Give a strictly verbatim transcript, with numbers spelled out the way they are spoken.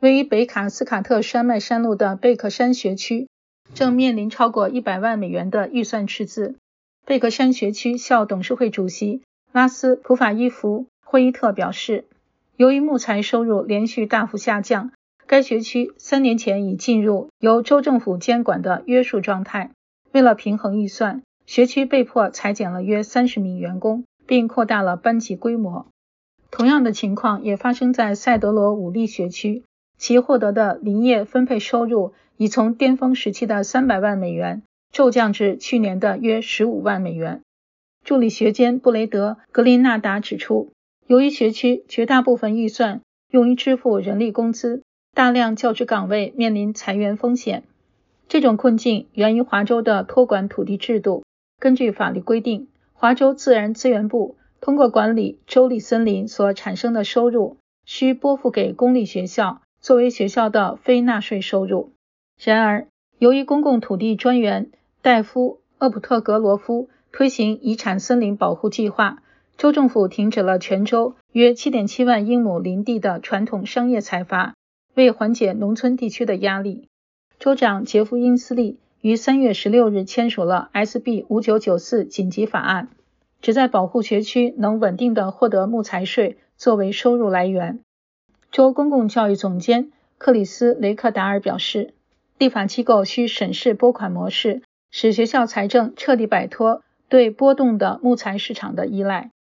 位于北卡斯卡特山脉山路的贝克山学区正面临超过一百万美元的预算赤字。贝克山学区校董事会主席拉斯普法伊夫惠伊特表示，由于木材收入连续大幅下降，该学区三年前已进入由州政府监管的约束状态。为了平衡预算，学区被迫裁减了约三十名员工，并扩大了班级规模。同样的情况也发生在塞德罗武力学区，其获得的林业分配收入已从巅峰时期的三百万美元骤降至去年的约十五万美元。助理学监布雷德·格林纳达指出，由于学区绝大部分预算用于支付人力工资，大量教职岗位面临裁员风险。这种困境源于华州的托管土地制度。根据法律规定，华州自然资源部通过管理州立森林所产生的收入，需拨付给公立学校作为学校的非纳税收入。然而，由于公共土地专员戴夫·厄普特格罗夫推行遗产森林保护计划，州政府停止了全州约 七点七万英亩林地的传统商业采伐，为缓解农村地区的压力。州长杰夫·因斯利于三月十六日签署了 S B 五九九四 紧急法案，旨在保护学区能稳定地获得木材税作为收入来源。州公共教育总监克里斯·雷克达尔表示，立法机构需审视拨款模式，使学校财政彻底摆脱对波动的木材市场的依赖。